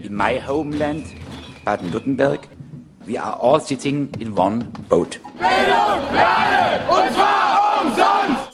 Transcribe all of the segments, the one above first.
in my homeland, Baden-Württemberg, we are all sitting in one boat. Bildung für alle, und zwar umsonst!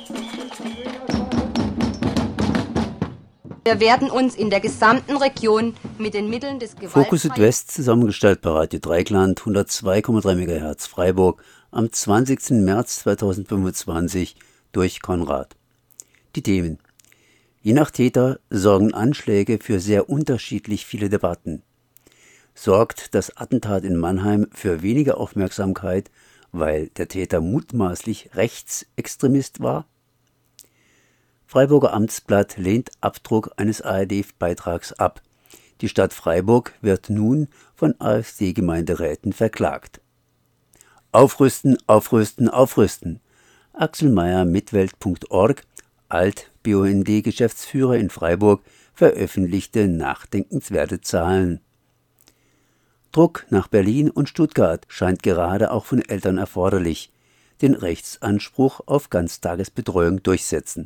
Wir werden uns in der gesamten Region mit den Mitteln des Fokus Südwest zusammengestellt bei Radio Dreieckland 102,3 MHz Freiburg am 20. März 2025 durch Konrad. Die Themen. Je nach Täter sorgen Anschläge für sehr unterschiedlich viele Debatten. Sorgt das Attentat in Mannheim für weniger Aufmerksamkeit, weil der Täter mutmaßlich Rechtsextremist war? Freiburger Amtsblatt lehnt Abdruck eines ARD-Beitrags ab. Die Stadt Freiburg wird nun von AfD-Gemeinderäten verklagt. Aufrüsten, aufrüsten, aufrüsten. Axel Meyer, mitwelt.org, Alt-BUND-Geschäftsführer in Freiburg, veröffentlichte nachdenkenswerte Zahlen. Druck nach Berlin und Stuttgart scheint gerade auch von Eltern erforderlich. Den Rechtsanspruch auf Ganztagesbetreuung durchsetzen.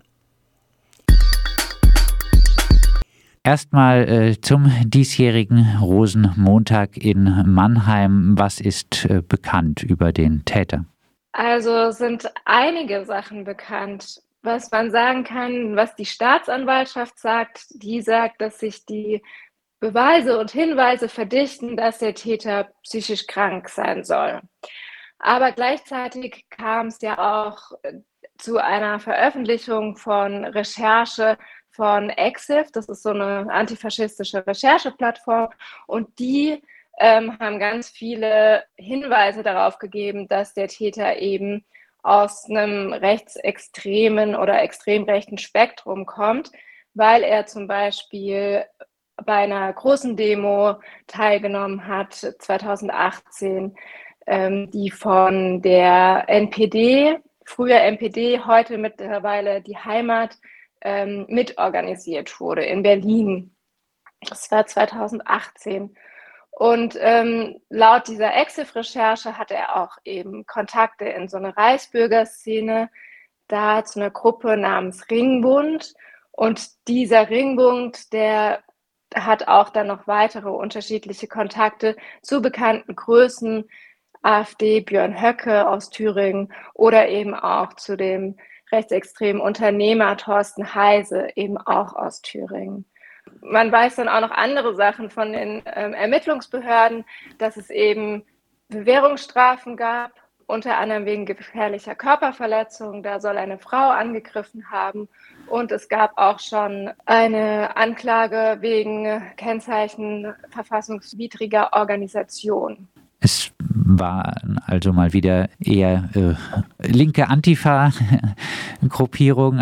Erstmal zum diesjährigen Rosenmontag in Mannheim. Was ist bekannt über den Täter? Also sind einige Sachen bekannt. Was man sagen kann, was die Staatsanwaltschaft sagt, die sagt, dass sich die Beweise und Hinweise verdichten, dass der Täter psychisch krank sein soll. Aber gleichzeitig kam es ja auch zu einer Veröffentlichung von Recherche von EXIF, das ist so eine antifaschistische Rechercheplattform, und die haben ganz viele Hinweise darauf gegeben, dass der Täter eben aus einem rechtsextremen oder extrem rechten Spektrum kommt, weil er zum Beispiel bei einer großen Demo teilgenommen hat, 2018, die von der NPD, früher NPD, heute mittlerweile die Heimat, mitorganisiert wurde in Berlin. Das war 2018. Und laut dieser EXIF-Recherche hatte er auch eben Kontakte in so eine Reichsbürgerszene, da zu einer Gruppe namens Ringbund. Und dieser Ringbund, der hat auch dann noch weitere unterschiedliche Kontakte zu bekannten Größen, AfD, Björn Höcke aus Thüringen oder eben auch zu dem rechtsextremen Unternehmer Thorsten Heise, eben auch aus Thüringen. Man weiß dann auch noch andere Sachen von den Ermittlungsbehörden, dass es eben Bewährungsstrafen gab, unter anderem wegen gefährlicher Körperverletzung. Da soll eine Frau angegriffen haben. Und es gab auch schon eine Anklage wegen Kennzeichen verfassungswidriger Organisation. Es war also mal wieder eher linke Antifa-Gruppierungen,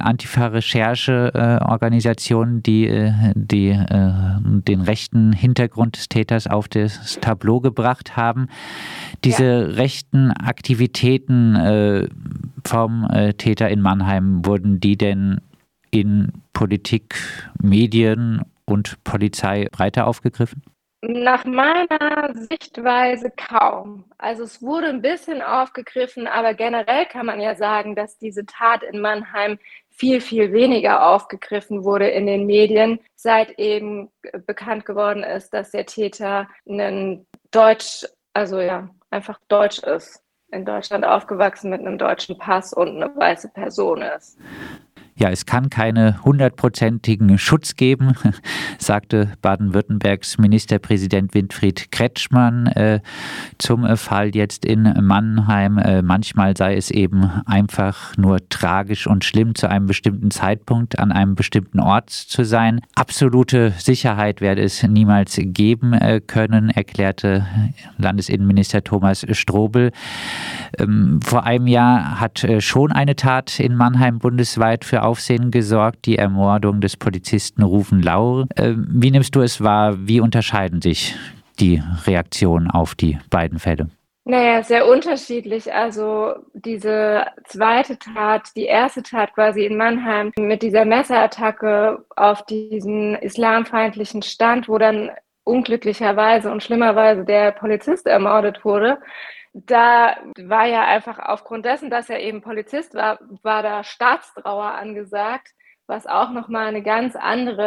Antifa-Recherche-Organisationen, die den rechten Hintergrund des Täters auf das Tableau gebracht haben. Diese rechten Aktivitäten vom Täter in Mannheim, wurden die denn in Politik, Medien und Polizei breiter aufgegriffen? Nach meiner Sichtweise kaum. Also es wurde ein bisschen aufgegriffen, aber generell kann man ja sagen, dass diese Tat in Mannheim viel, viel weniger aufgegriffen wurde in den Medien, seit eben bekannt geworden ist, dass der Täter einfach deutsch ist, in Deutschland aufgewachsen mit einem deutschen Pass und eine weiße Person ist. Ja, es kann keine 100%igen Schutz geben, sagte Baden-Württembergs Ministerpräsident Winfried Kretschmann zum Fall jetzt in Mannheim. Manchmal sei es eben einfach nur tragisch und schlimm, zu einem bestimmten Zeitpunkt an einem bestimmten Ort zu sein. Absolute Sicherheit werde es niemals geben können, erklärte Landesinnenminister Thomas Strobel. Vor einem Jahr hat schon eine Tat in Mannheim bundesweit für Aufsehen gesorgt, die Ermordung des Polizisten Ruven Lau. Wie nimmst du es wahr? Wie unterscheiden sich die Reaktionen auf die beiden Fälle? Naja, sehr unterschiedlich. Also diese zweite Tat, die erste Tat quasi in Mannheim mit dieser Messerattacke auf diesen islamfeindlichen Stand, wo dann unglücklicherweise und schlimmerweise der Polizist ermordet wurde. Da war ja einfach aufgrund dessen, dass er eben Polizist war, war da Staatstrauer angesagt, was auch nochmal eine ganz andere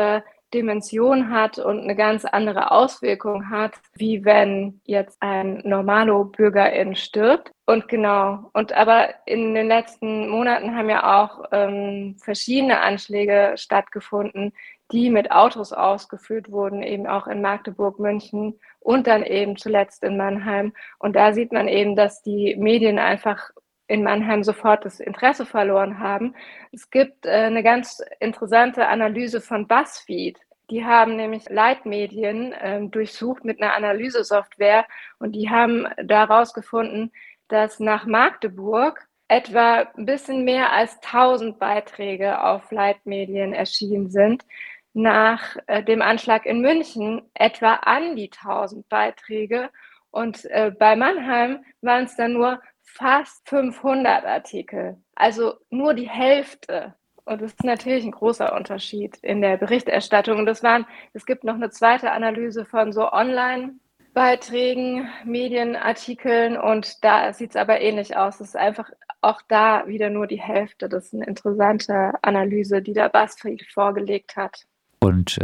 Dimension hat und eine ganz andere Auswirkung hat, wie wenn jetzt ein Normalo-Bürgerin stirbt. Und genau, aber in den letzten Monaten haben ja auch verschiedene Anschläge stattgefunden, die mit Autos ausgeführt wurden, eben auch in Magdeburg, München und dann eben zuletzt in Mannheim. Und da sieht man eben, dass die Medien einfach in Mannheim sofort das Interesse verloren haben. Es gibt eine ganz interessante Analyse von BuzzFeed. Die haben nämlich Leitmedien durchsucht mit einer Analysesoftware und die haben daraus gefunden, dass nach Magdeburg etwa ein bisschen mehr als 1000 Beiträge auf Leitmedien erschienen sind. Nach dem Anschlag in München etwa an die 1000 Beiträge und bei Mannheim waren es dann nur fast 500 Artikel, also nur die Hälfte. Und das ist natürlich ein großer Unterschied in der Berichterstattung. Und es gibt noch eine zweite Analyse von so Online-Beiträgen, Medienartikeln und da sieht es aber ähnlich aus. Es ist einfach auch da wieder nur die Hälfte. Das ist eine interessante Analyse, die der BuzzFeed vorgelegt hat. Und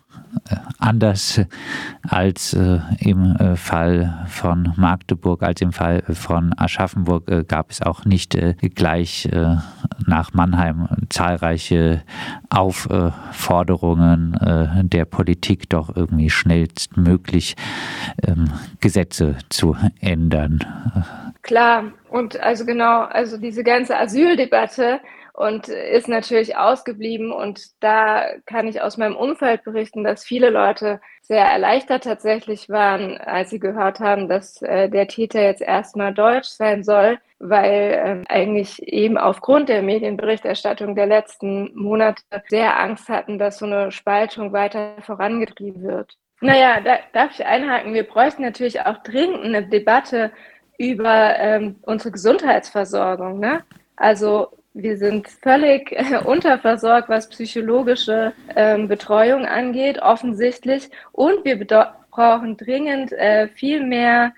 anders als im Fall von Magdeburg, als im Fall von Aschaffenburg gab es auch nicht gleich nach Mannheim zahlreiche Aufforderungen der Politik, doch irgendwie schnellstmöglich Gesetze zu ändern. Klar, und also diese ganze Asyldebatte und ist natürlich ausgeblieben und da kann ich aus meinem Umfeld berichten, dass viele Leute sehr erleichtert tatsächlich waren, als sie gehört haben, dass der Täter jetzt erstmal deutsch sein soll, weil eigentlich eben aufgrund der Medienberichterstattung der letzten Monate sehr Angst hatten, dass so eine Spaltung weiter vorangetrieben wird. Naja, darf ich einhaken, wir bräuchten natürlich auch dringend eine Debatte über unsere Gesundheitsversorgung, ne? Also wir sind völlig unterversorgt, was psychologische Betreuung angeht, offensichtlich. Und wir brauchen dringend viel mehr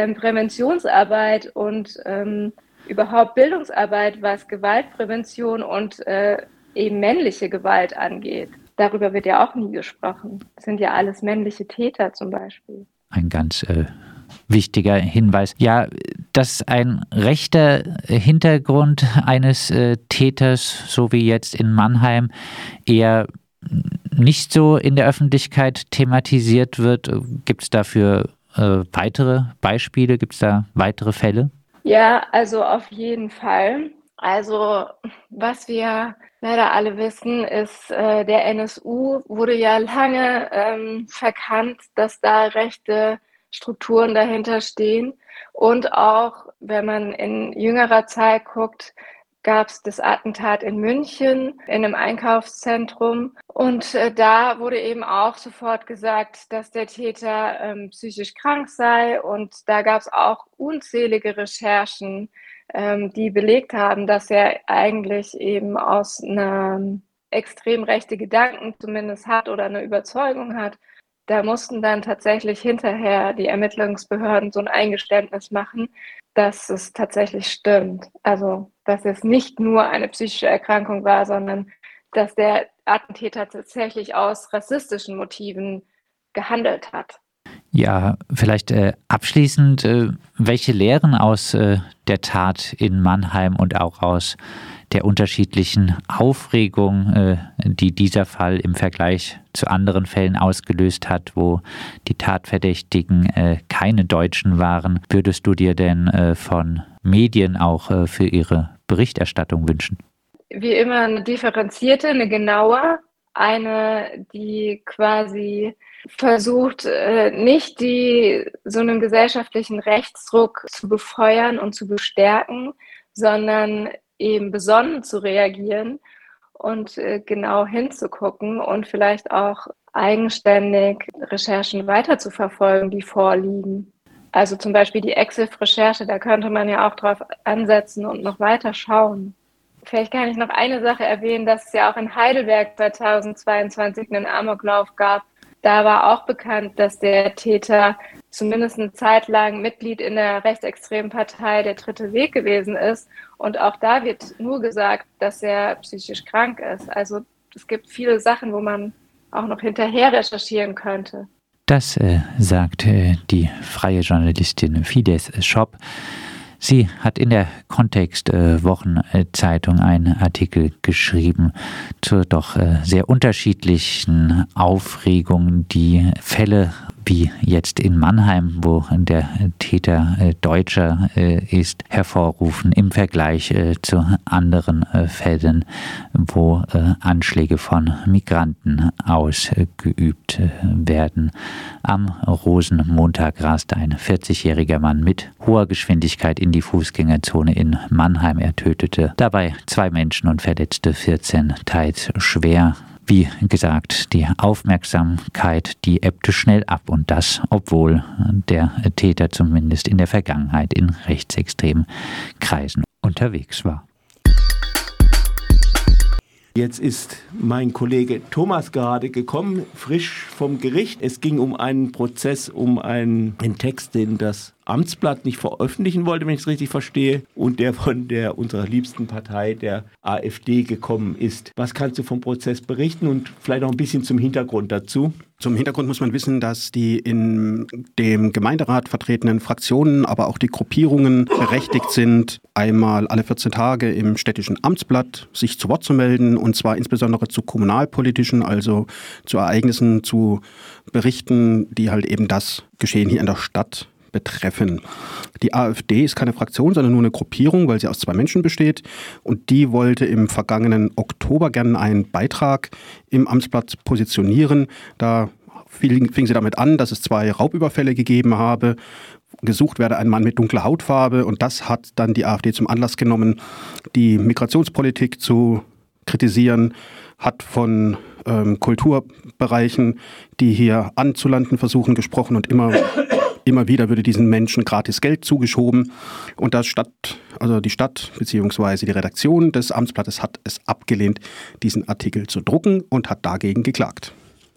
Präventionsarbeit und überhaupt Bildungsarbeit, was Gewaltprävention und eben männliche Gewalt angeht. Darüber wird ja auch nie gesprochen. Das sind ja alles männliche Täter zum Beispiel. Ein ganz wichtiger Hinweis. Ja, dass ein rechter Hintergrund eines Täters, so wie jetzt in Mannheim, eher nicht so in der Öffentlichkeit thematisiert wird. Gibt es dafür weitere Beispiele? Gibt es da weitere Fälle? Ja, also auf jeden Fall. Also was wir leider alle wissen, ist, der NSU wurde ja lange verkannt, dass da rechte Strukturen dahinter stehen. Und auch, wenn man in jüngerer Zeit guckt, gab es das Attentat in München in einem Einkaufszentrum. Und da wurde eben auch sofort gesagt, dass der Täter psychisch krank sei. Und da gab es auch unzählige Recherchen, die belegt haben, dass er eigentlich eben aus einer extrem rechte Gedanken zumindest hat oder eine Überzeugung hat. Da mussten dann tatsächlich hinterher die Ermittlungsbehörden so ein Eingeständnis machen, dass es tatsächlich stimmt. Also, dass es nicht nur eine psychische Erkrankung war, sondern dass der Attentäter tatsächlich aus rassistischen Motiven gehandelt hat. Ja, vielleicht abschließend, welche Lehren aus der Tat in Mannheim und auch aus der unterschiedlichen Aufregung, die dieser Fall im Vergleich zu anderen Fällen ausgelöst hat, wo die Tatverdächtigen keine Deutschen waren, würdest du dir denn von Medien auch für ihre Berichterstattung wünschen? Wie immer eine differenzierte, eine genaue, eine, die quasi versucht, nicht so einen gesellschaftlichen Rechtsdruck zu befeuern und zu bestärken, sondern eben besonnen zu reagieren und genau hinzugucken und vielleicht auch eigenständig Recherchen weiter zu verfolgen, die vorliegen. Also zum Beispiel die EXIF-Recherche, da könnte man ja auch drauf ansetzen und noch weiter schauen. Vielleicht kann ich noch eine Sache erwähnen, dass es ja auch in Heidelberg 2022 einen Amoklauf gab. Da war auch bekannt, dass der Täter zumindest eine Zeit lang Mitglied in der rechtsextremen Partei Der Dritte Weg gewesen ist. Und auch da wird nur gesagt, dass er psychisch krank ist. Also es gibt viele Sachen, wo man auch noch hinterher recherchieren könnte. Das sagt die freie Journalistin Fides Schopp. Sie hat in der Kontext-Wochenzeitung einen Artikel geschrieben zur doch sehr unterschiedlichen Aufregung, die Fälle wie jetzt in Mannheim, wo der Täter Deutscher ist, hervorrufen im Vergleich zu anderen Fällen, wo Anschläge von Migranten ausgeübt werden. Am Rosenmontag raste ein 40-jähriger Mann mit hoher Geschwindigkeit in die Fußgängerzone in Mannheim. Er tötete dabei 2 Menschen und verletzte 14 teils schwer. Wie gesagt, die Aufmerksamkeit, die ebbte schnell ab und das, obwohl der Täter zumindest in der Vergangenheit in rechtsextremen Kreisen unterwegs war. Jetzt ist mein Kollege Thomas gerade gekommen, frisch vom Gericht. Es ging um einen Prozess, um einen Text, den das Amtsblatt nicht veröffentlichen wollte, wenn ich es richtig verstehe, und der von unserer liebsten Partei, der AfD, gekommen ist. Was kannst du vom Prozess berichten und vielleicht noch ein bisschen zum Hintergrund dazu? Zum Hintergrund muss man wissen, dass die in dem Gemeinderat vertretenen Fraktionen, aber auch die Gruppierungen berechtigt sind, einmal alle 14 Tage im städtischen Amtsblatt sich zu Wort zu melden, und zwar insbesondere zu kommunalpolitischen, also zu Ereignissen, zu Berichten, die halt eben das Geschehen hier in der Stadt betreffen. Die AfD ist keine Fraktion, sondern nur eine Gruppierung, weil sie aus 2 Menschen besteht, und die wollte im vergangenen Oktober gerne einen Beitrag im Amtsblatt positionieren. Da fing sie damit an, dass es 2 Raubüberfälle gegeben habe. Gesucht werde ein Mann mit dunkler Hautfarbe, und das hat dann die AfD zum Anlass genommen, die Migrationspolitik zu kritisieren, hat von Kulturbereichen, die hier anzulanden versuchen, gesprochen, und immer wieder würde diesen Menschen gratis Geld zugeschoben, und die Stadt bzw. die Redaktion des Amtsblattes hat es abgelehnt, diesen Artikel zu drucken, und hat dagegen geklagt.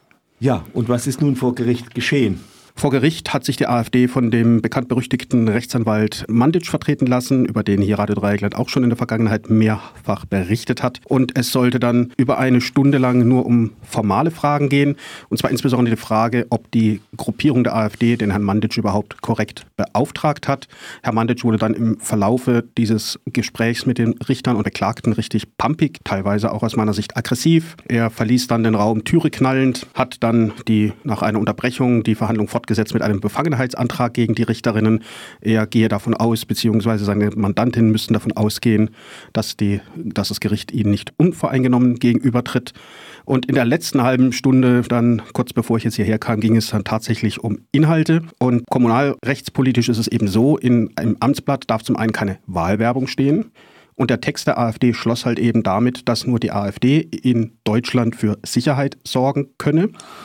Ja, und was ist nun vor Gericht geschehen? Vor Gericht hat sich die AfD von dem bekannt-berüchtigten Rechtsanwalt Mandic vertreten lassen, über den hier Radio Dreieckland auch schon in der Vergangenheit mehrfach berichtet hat. Und es sollte dann über 1 Stunde lang nur um formale Fragen gehen. Und zwar insbesondere die Frage, ob die Gruppierung der AfD den Herrn Mandic überhaupt korrekt beauftragt hat. Herr Mandic wurde dann im Verlaufe dieses Gesprächs mit den Richtern und Beklagten richtig pampig, teilweise auch aus meiner Sicht aggressiv. Er verließ dann den Raum Türe knallend, hat dann nach einer Unterbrechung die Verhandlung fortgesetzt mit einem Befangenheitsantrag gegen die Richterinnen. Er gehe davon aus, beziehungsweise seine Mandantinnen müssten davon ausgehen, dass das Gericht ihnen nicht unvoreingenommen gegenübertritt. Und in der letzten halben Stunde, dann kurz bevor ich jetzt hierher kam, ging es dann tatsächlich um Inhalte. Und kommunalrechtspolitisch ist es eben so, im Amtsblatt darf zum einen keine Wahlwerbung stehen. Und der Text der AfD schloss halt eben damit, dass nur die AfD in Deutschland für Sicherheit sorgen könne.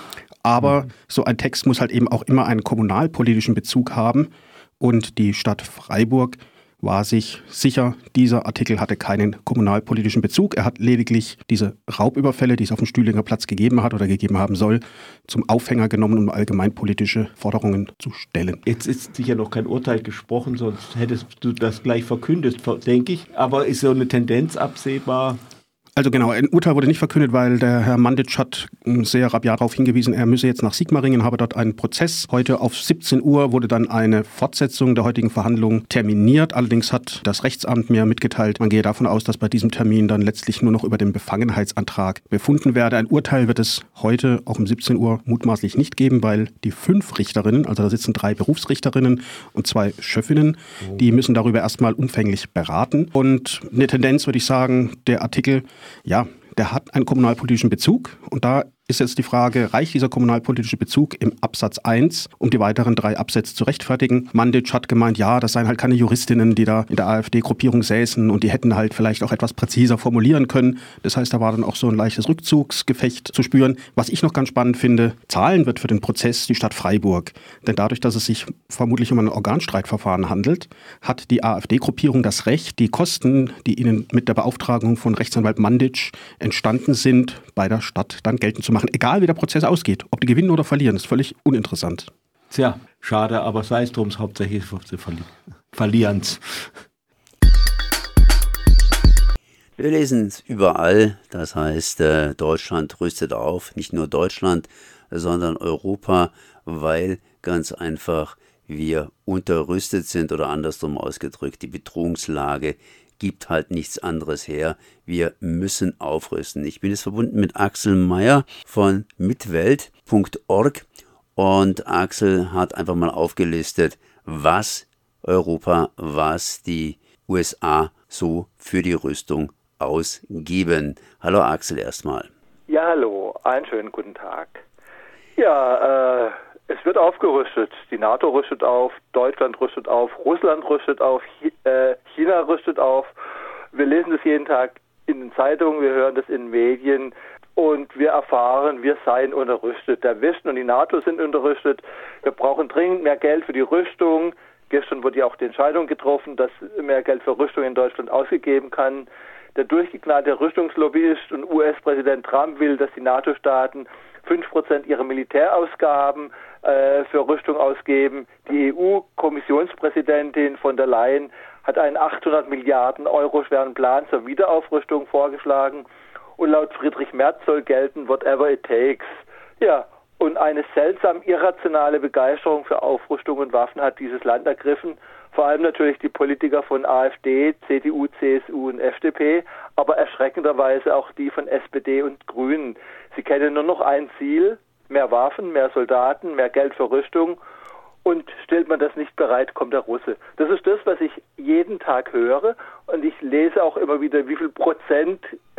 Aber so ein Text muss halt eben auch immer einen kommunalpolitischen Bezug haben. Und die Stadt Freiburg war sich sicher, dieser Artikel hatte keinen kommunalpolitischen Bezug. Er hat lediglich diese Raubüberfälle, die es auf dem Stühlinger Platz gegeben hat oder gegeben haben soll, zum Aufhänger genommen, um allgemeinpolitische Forderungen zu stellen. Jetzt ist sicher noch kein Urteil gesprochen, sonst hättest du das gleich verkündet, denke ich. Aber ist so eine Tendenz absehbar? Also genau, ein Urteil wurde nicht verkündet, weil der Herr Mandic hat sehr rabiat darauf hingewiesen, er müsse jetzt nach Sigmaringen, habe dort einen Prozess. Heute auf 17 Uhr wurde dann eine Fortsetzung der heutigen Verhandlung terminiert. Allerdings hat das Rechtsamt mir mitgeteilt, man gehe davon aus, dass bei diesem Termin dann letztlich nur noch über den Befangenheitsantrag befunden werde. Ein Urteil wird es heute auch um 17 Uhr mutmaßlich nicht geben, weil die 5 Richterinnen, also da sitzen 3 Berufsrichterinnen und 2 Schöffinnen, die müssen darüber erstmal umfänglich beraten. Und eine Tendenz würde ich sagen, der Artikel, ja, der hat einen kommunalpolitischen Bezug, und da ist jetzt die Frage, reicht dieser kommunalpolitische Bezug im Absatz 1, um die weiteren 3 Absätze zu rechtfertigen? Mandic hat gemeint, ja, das seien halt keine Juristinnen, die da in der AfD-Gruppierung säßen, und die hätten halt vielleicht auch etwas präziser formulieren können. Das heißt, da war dann auch so ein leichtes Rückzugsgefecht zu spüren. Was ich noch ganz spannend finde, zahlen wird für den Prozess die Stadt Freiburg. Denn dadurch, dass es sich vermutlich um ein Organstreitverfahren handelt, hat die AfD-Gruppierung das Recht, die Kosten, die ihnen mit der Beauftragung von Rechtsanwalt Mandic entstanden sind, bei der Stadt dann geltend zu machen. Egal wie der Prozess ausgeht, ob die gewinnen oder verlieren, ist völlig uninteressant. Tja, schade, aber sei es drum, hauptsächlich sie verlieren's. Wir lesen es überall, das heißt, Deutschland rüstet auf, nicht nur Deutschland, sondern Europa, weil ganz einfach wir unterrüstet sind oder andersrum ausgedrückt, die Bedrohungslage gibt halt nichts anderes her. Wir müssen aufrüsten. Ich bin jetzt verbunden mit Axel Meyer von mitwelt.org und Axel hat einfach mal aufgelistet, was Europa, was die USA so für die Rüstung ausgeben. Hallo Axel erstmal. Ja, hallo, einen schönen guten Tag. Ja, es wird aufgerüstet. Die NATO rüstet auf, Deutschland rüstet auf, Russland rüstet auf, China rüstet auf. Wir lesen das jeden Tag in den Zeitungen, wir hören das in den Medien und wir erfahren, wir seien unterrüstet. Der Westen und die NATO sind unterrüstet. Wir brauchen dringend mehr Geld für die Rüstung. Gestern wurde ja auch die Entscheidung getroffen, dass mehr Geld für Rüstung in Deutschland ausgegeben kann. Der durchgeknallte Rüstungslobbyist und US-Präsident Trump will, dass die NATO-Staaten 5% ihrer Militärausgaben für Rüstung ausgeben. Die EU-Kommissionspräsidentin von der Leyen hat einen 800 Milliarden Euro schweren Plan zur Wiederaufrüstung vorgeschlagen. Und laut Friedrich Merz soll gelten, whatever it takes. Ja, und eine seltsam irrationale Begeisterung für Aufrüstung und Waffen hat dieses Land ergriffen. Vor allem natürlich die Politiker von AfD, CDU, CSU und FDP, aber erschreckenderweise auch die von SPD und Grünen. Sie kennen nur noch ein Ziel, mehr Waffen, mehr Soldaten, mehr Geld für Rüstung. Und stellt man das nicht bereit, kommt der Russe. Das ist das, was ich jeden Tag höre. Und ich lese auch immer wieder, wie viel Prozent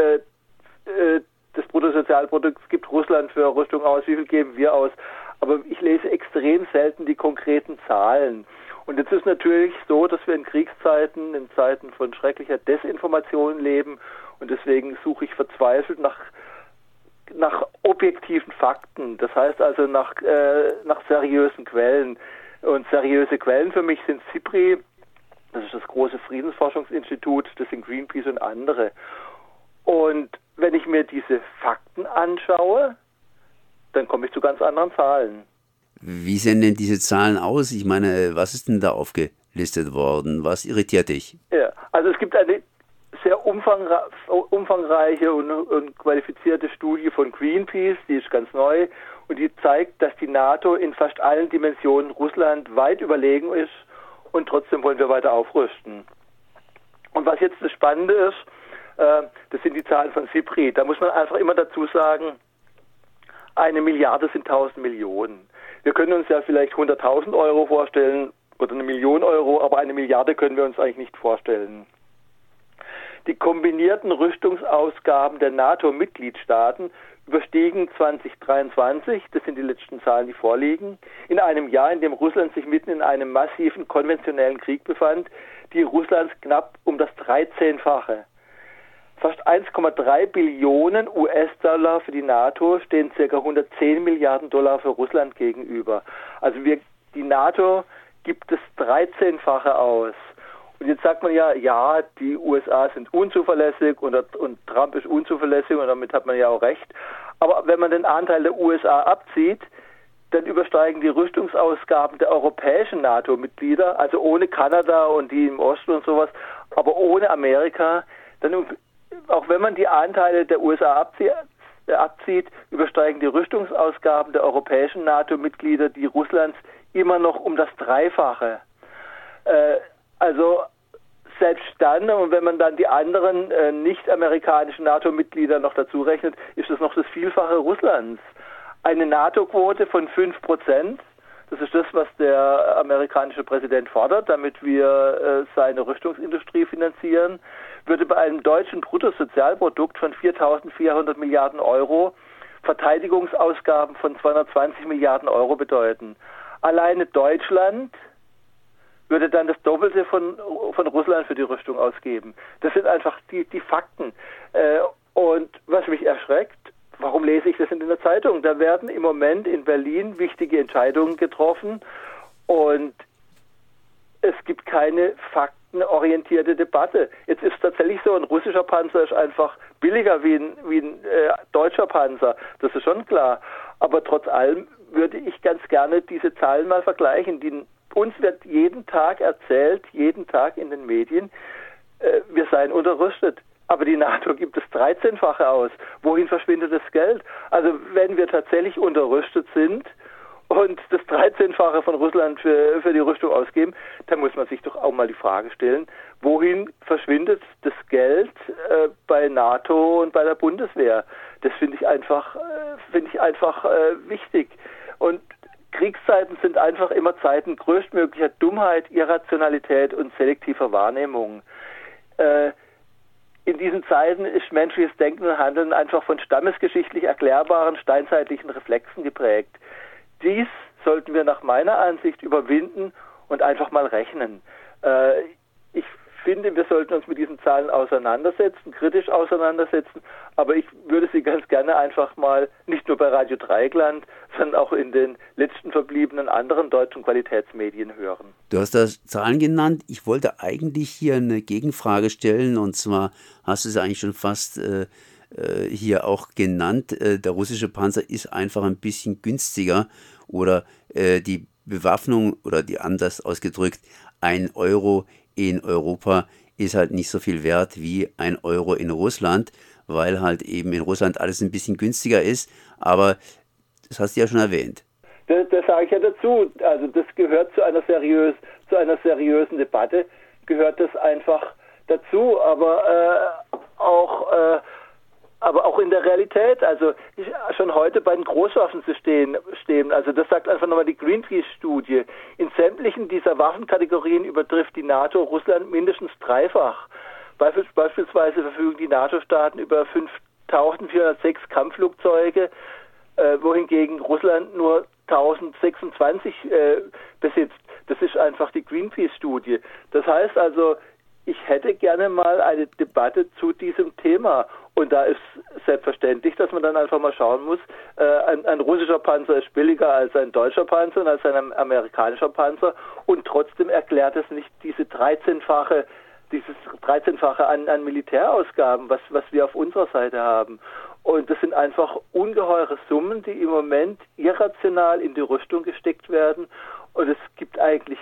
des Bruttosozialprodukts gibt Russland für Rüstung aus, wie viel geben wir aus. Aber ich lese extrem selten die konkreten Zahlen. Und jetzt ist natürlich so, dass wir in Kriegszeiten, in Zeiten von schrecklicher Desinformation leben. Und deswegen suche ich verzweifelt nach objektiven Fakten. Das heißt also nach seriösen Quellen. Und seriöse Quellen für mich sind SIPRI, das ist das große Friedensforschungsinstitut, das sind Greenpeace und andere. Und wenn ich mir diese Fakten anschaue, dann komme ich zu ganz anderen Zahlen. Wie sehen denn diese Zahlen aus? Ich meine, was ist denn da aufgelistet worden? Was irritiert dich? Ja, also es gibt eine sehr umfangreiche und qualifizierte Studie von Greenpeace, die ist ganz neu und die zeigt, dass die NATO in fast allen Dimensionen Russland weit überlegen ist und trotzdem wollen wir weiter aufrüsten. Und was jetzt das Spannende ist, das sind die Zahlen von SIPRI. Da muss man einfach immer dazu sagen, 1 Milliarde sind 1000 Millionen. Wir können uns ja vielleicht 100.000 Euro vorstellen oder 1 Million Euro, aber 1 Milliarde können wir uns eigentlich nicht vorstellen. Die kombinierten Rüstungsausgaben der NATO-Mitgliedstaaten überstiegen 2023, das sind die letzten Zahlen, die vorliegen, in einem Jahr, in dem Russland sich mitten in einem massiven konventionellen Krieg befand, die Russlands knapp um das 13-fache. Fast 1,3 Billionen US-Dollar für die NATO stehen ca. 110 Milliarden Dollar für Russland gegenüber. Also die NATO gibt das 13-fache aus. Und jetzt sagt man ja, die USA sind unzuverlässig und Trump ist unzuverlässig und damit hat man ja auch recht. Aber wenn man den Anteil der USA abzieht, dann übersteigen die Rüstungsausgaben der europäischen NATO-Mitglieder, also ohne Kanada und die im Osten und sowas, aber ohne Amerika, dann auch wenn man die Anteile der USA abzieht, übersteigen die Rüstungsausgaben der europäischen NATO-Mitglieder die Russlands immer noch um das Dreifache. Also selbst dann, und wenn man dann die anderen nicht-amerikanischen NATO-Mitglieder noch dazu rechnet, ist das noch das Vielfache Russlands. Eine NATO-Quote von 5%, das ist das, was der amerikanische Präsident fordert, damit wir seine Rüstungsindustrie finanzieren, würde bei einem deutschen Bruttosozialprodukt von 4.400 Milliarden Euro Verteidigungsausgaben von 220 Milliarden Euro bedeuten. Alleine Deutschland würde dann das Doppelte von Russland für die Rüstung ausgeben. Das sind einfach die Fakten. Und was mich erschreckt, warum lese ich das in der Zeitung? Da werden im Moment in Berlin wichtige Entscheidungen getroffen und es gibt keine faktenorientierte Debatte. Jetzt ist es tatsächlich so, ein russischer Panzer ist einfach billiger wie ein deutscher Panzer. Das ist schon klar. Aber trotz allem würde ich ganz gerne diese Zahlen mal vergleichen. Uns wird jeden Tag erzählt, jeden Tag in den Medien, wir seien unterrüstet. Aber die NATO gibt das 13-fache aus. Wohin verschwindet das Geld? Also wenn wir tatsächlich unterrüstet sind und das 13-fache von Russland für die Rüstung ausgeben, dann muss man sich doch auch mal die Frage stellen, wohin verschwindet das Geld bei NATO und bei der Bundeswehr? Das finde ich einfach wichtig. Und Kriegszeiten sind einfach immer Zeiten größtmöglicher Dummheit, Irrationalität und selektiver Wahrnehmung. In diesen Zeiten ist menschliches Denken und Handeln einfach von stammesgeschichtlich erklärbaren steinzeitlichen Reflexen geprägt. Dies sollten wir nach meiner Ansicht überwinden und einfach mal rechnen. Ich finde, wir sollten uns mit diesen Zahlen auseinandersetzen, kritisch auseinandersetzen, aber ich würde sie ganz gerne einfach mal nicht nur bei Radio Dreieckland, sondern auch in den letzten verbliebenen anderen deutschen Qualitätsmedien hören. Du hast da Zahlen genannt. Ich wollte eigentlich hier eine Gegenfrage stellen, und zwar hast du es eigentlich schon fast hier auch genannt. Der russische Panzer ist einfach ein bisschen günstiger, oder die Bewaffnung, oder die anders ausgedrückt, 1 Euro in Europa ist halt nicht so viel wert wie 1 Euro in Russland, weil halt eben in Russland alles ein bisschen günstiger ist, aber das hast du ja schon erwähnt. Das sage ich ja dazu. Also das gehört zu einer seriösen Debatte, gehört das einfach dazu, aber auch in der Realität, also schon heute bei den Großwaffensystemen stehen, also das sagt einfach nochmal die Greenpeace-Studie, in sämtlichen dieser Waffenkategorien übertrifft die NATO Russland mindestens 3-fach. Beispielsweise verfügen die NATO-Staaten über 5.406 Kampfflugzeuge, wohingegen Russland nur 1.026 besitzt. Das ist einfach die Greenpeace-Studie. Das heißt also, ich hätte gerne mal eine Debatte zu diesem Thema. Und da ist selbstverständlich, dass man dann einfach mal schauen muss, ein russischer Panzer ist billiger als ein deutscher Panzer und als ein amerikanischer Panzer. Und trotzdem erklärt es nicht dieses 13-fache an Militärausgaben, was wir auf unserer Seite haben. Und das sind einfach ungeheure Summen, die im Moment irrational in die Rüstung gesteckt werden. Und es gibt eigentlich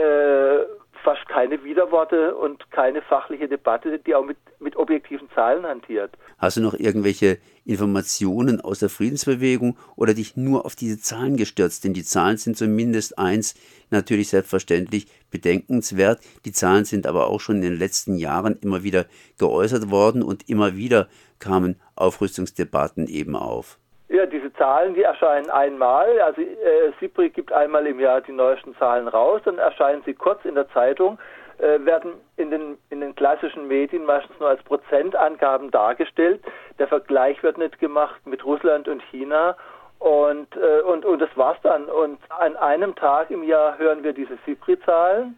fast keine Widerworte und keine fachliche Debatte, die auch mit objektiven Zahlen hantiert. Hast du noch irgendwelche Informationen aus der Friedensbewegung oder dich nur auf diese Zahlen gestürzt? Denn die Zahlen sind zumindest eins natürlich selbstverständlich bedenkenswert. Die Zahlen sind aber auch schon in den letzten Jahren immer wieder geäußert worden und immer wieder kamen Aufrüstungsdebatten eben auf. Ja, diese Zahlen, die erscheinen einmal, also SIPRI gibt einmal im Jahr die neuesten Zahlen raus, dann erscheinen sie kurz in der Zeitung, werden in den klassischen Medien meistens nur als Prozentangaben dargestellt. Der Vergleich wird nicht gemacht mit Russland und China und das war's dann. Und an einem Tag im Jahr hören wir diese SIPRI-Zahlen,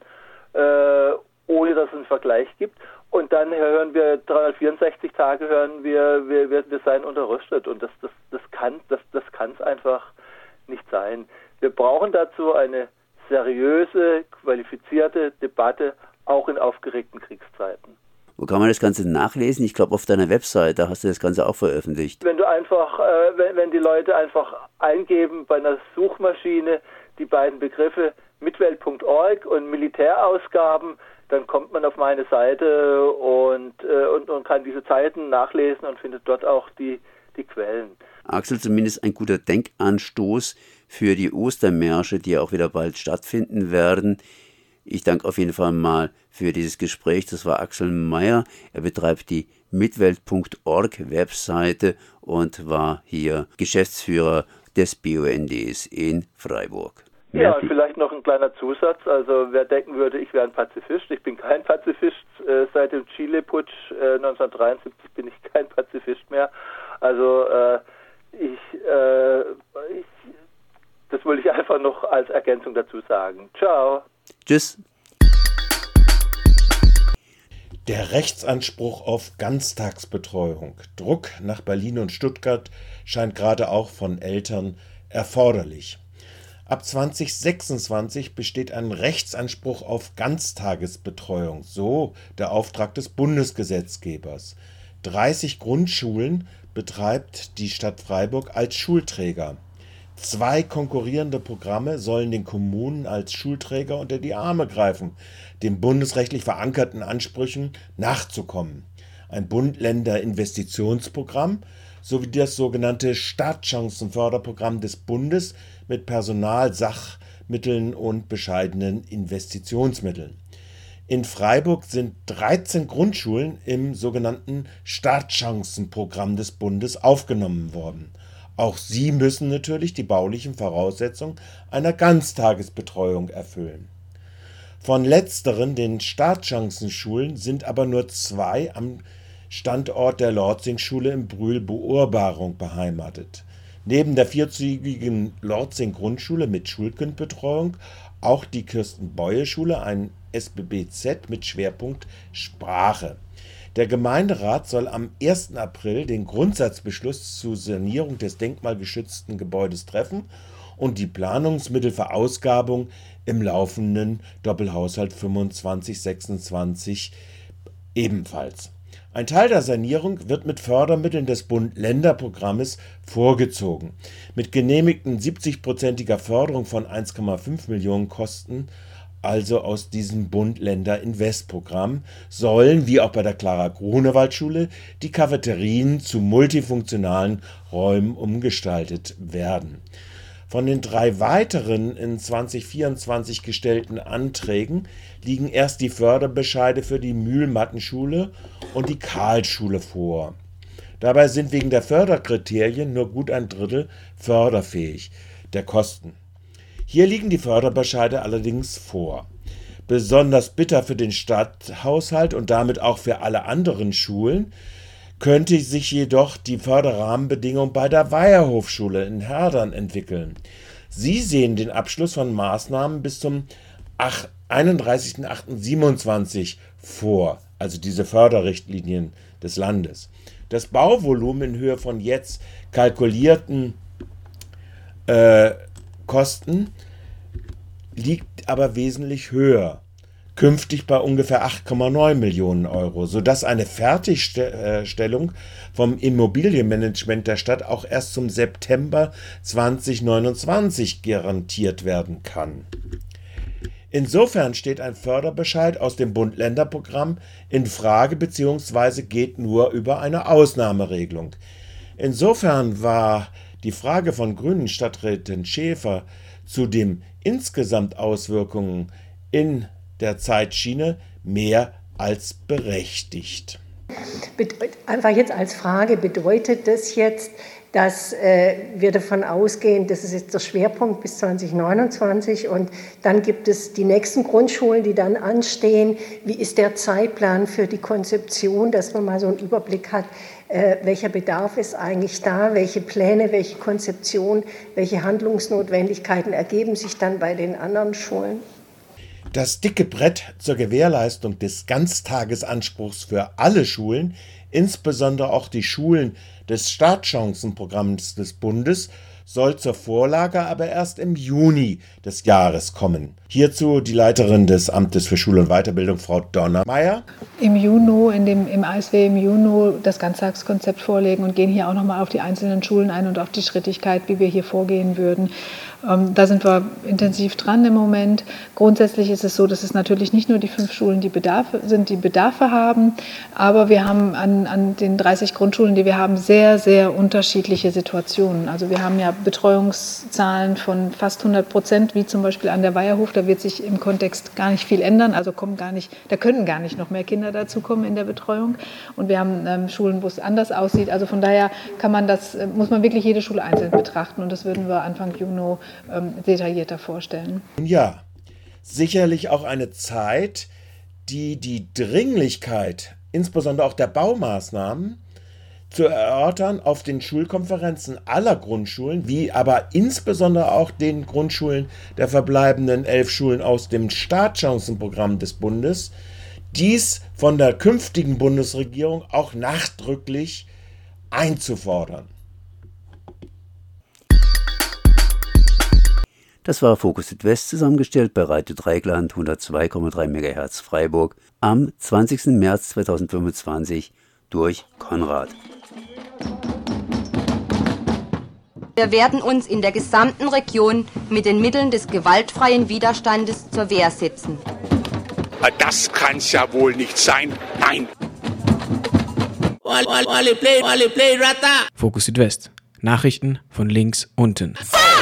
ohne dass es einen Vergleich gibt. Und dann hören wir 364 Tage wir seien unterrüstet, und das kann's einfach nicht sein. Wir brauchen dazu eine seriöse, qualifizierte Debatte, auch in aufgeregten Kriegszeiten. Wo kann man das Ganze nachlesen? Ich glaube, auf deiner Webseite hast du das Ganze auch veröffentlicht. Wenn du einfach, wenn die Leute einfach eingeben bei einer Suchmaschine die beiden Begriffe mitwelt.org und Militärausgaben, dann kommt man auf meine Seite und kann diese Zeiten nachlesen und findet dort auch die Quellen. Axel, zumindest ein guter Denkanstoß für die Ostermärsche, die ja auch wieder bald stattfinden werden. Ich danke auf jeden Fall mal für dieses Gespräch. Das war Axel Meyer. Er betreibt die mitwelt.org Webseite und war hier Geschäftsführer des BUNDs in Freiburg. Ja, und vielleicht noch ein kleiner Zusatz. Also wer denken würde, ich wäre ein Pazifist. Ich bin kein Pazifist. Seit dem Chile-Putsch 1973 bin ich kein Pazifist mehr. Also das wollte ich einfach noch als Ergänzung dazu sagen. Ciao. Tschüss. Der Rechtsanspruch auf Ganztagsbetreuung. Druck nach Berlin und Stuttgart scheint gerade auch von Eltern erforderlich. Ab 2026 besteht ein Rechtsanspruch auf Ganztagesbetreuung, so der Auftrag des Bundesgesetzgebers. 30 Grundschulen betreibt die Stadt Freiburg als Schulträger. 2 konkurrierende Programme sollen den Kommunen als Schulträger unter die Arme greifen, den bundesrechtlich verankerten Ansprüchen nachzukommen. ein Bund-Länder-Investitionsprogramm sowie das sogenannte Startchancenförderprogramm des Bundes mit Personal, Sachmitteln und bescheidenen Investitionsmitteln. In Freiburg sind 13 Grundschulen im sogenannten Startchancenprogramm des Bundes aufgenommen worden. Auch sie müssen natürlich die baulichen Voraussetzungen einer Ganztagesbetreuung erfüllen. Von letzteren, den Startchancenschulen, sind aber nur 2 am Standort der Lorzing-Schule in Brühl-Beurbarung beheimatet. Neben der 4-zügigen Lorzing-Grundschule mit Schulkindbetreuung auch die Kirsten-Boye-Schule, ein SBBZ mit Schwerpunkt Sprache. Der Gemeinderat soll am 1. April den Grundsatzbeschluss zur Sanierung des denkmalgeschützten Gebäudes treffen und die Planungsmittelverausgabung im laufenden Doppelhaushalt 25/26 ebenfalls. Ein Teil der Sanierung wird mit Fördermitteln des Bund-Länder-Programmes vorgezogen. Mit genehmigten 70%iger Förderung von 1,5 Millionen Kosten, also aus diesem Bund-Länder-Invest-Programm, sollen, wie auch bei der Clara-Grunewald-Schule, die Cafeterien zu multifunktionalen Räumen umgestaltet werden. Von den 3 weiteren in 2024 gestellten Anträgen liegen erst die Förderbescheide für die Mühlmattenschule und die Karlsschule vor. Dabei sind wegen der Förderkriterien nur gut ein Drittel förderfähig der Kosten. Hier liegen die Förderbescheide allerdings vor. Besonders bitter für den Stadthaushalt und damit auch für alle anderen Schulen könnte sich jedoch die Förderrahmenbedingung bei der Weierhofschule in Herdern entwickeln. Sie sehen den Abschluss von Maßnahmen bis zum 31.08.27 vor, also diese Förderrichtlinien des Landes. Das Bauvolumen in Höhe von jetzt kalkulierten Kosten liegt aber wesentlich höher, künftig bei ungefähr 8,9 Millionen Euro, sodass eine Fertigstellung vom Immobilienmanagement der Stadt auch erst zum September 2029 garantiert werden kann. Insofern steht ein Förderbescheid aus dem Bund-Länder-Programm in Frage bzw. geht nur über eine Ausnahmeregelung. Insofern war die Frage von Grünen Stadträtin Schäfer zu den insgesamt Auswirkungen in der Zeitschiene mehr als berechtigt. Einfach jetzt als Frage, bedeutet das jetzt, dass wir davon ausgehen, das ist jetzt der Schwerpunkt bis 2029 und dann gibt es die nächsten Grundschulen, die dann anstehen. Wie ist der Zeitplan für die Konzeption, dass man mal so einen Überblick hat, welcher Bedarf ist eigentlich da, welche Pläne, welche Konzeption, welche Handlungsnotwendigkeiten ergeben sich dann bei den anderen Schulen? Das dicke Brett zur Gewährleistung des Ganztagesanspruchs für alle Schulen, insbesondere auch die Schulen des Startchancenprogramms des Bundes, soll zur Vorlage aber erst im Juni des Jahres kommen. Hierzu die Leiterin des Amtes für Schule und Weiterbildung, Frau Donnermeier. Im Juni, im ASW im Juni das Ganztagskonzept vorlegen und gehen hier auch nochmal auf die einzelnen Schulen ein und auf die Schrittigkeit, wie wir hier vorgehen würden. Da sind wir intensiv dran im Moment. Grundsätzlich ist es so, dass es natürlich nicht nur die 5 Schulen die Bedarfe haben, aber wir haben an den 30 Grundschulen, die wir haben, sehr, sehr unterschiedliche Situationen. Also wir haben ja Betreuungszahlen von fast 100%, wie zum Beispiel an der Weierhof. Da wird sich im Kontext gar nicht viel ändern, also da können gar nicht noch mehr Kinder dazukommen in der Betreuung. Und wir haben Schulen, wo es anders aussieht. Also von daher muss man wirklich jede Schule einzeln betrachten und das würden wir Anfang Juni detaillierter vorstellen. Ja, sicherlich auch eine Zeit, die Dringlichkeit, insbesondere auch der Baumaßnahmen, zu erörtern auf den Schulkonferenzen aller Grundschulen, wie aber insbesondere auch den Grundschulen der verbleibenden 11 Schulen aus dem Startchancenprogramm des Bundes, dies von der künftigen Bundesregierung auch nachdrücklich einzufordern. Das war Fokus Südwest, zusammengestellt bei Radio Dreieckland 102,3 MHz Freiburg am 20. März 2025 durch Konrad. Wir werden uns in der gesamten Region mit den Mitteln des gewaltfreien Widerstandes zur Wehr setzen. Das kann's ja wohl nicht sein. Nein! Fokus Südwest. Nachrichten von links unten.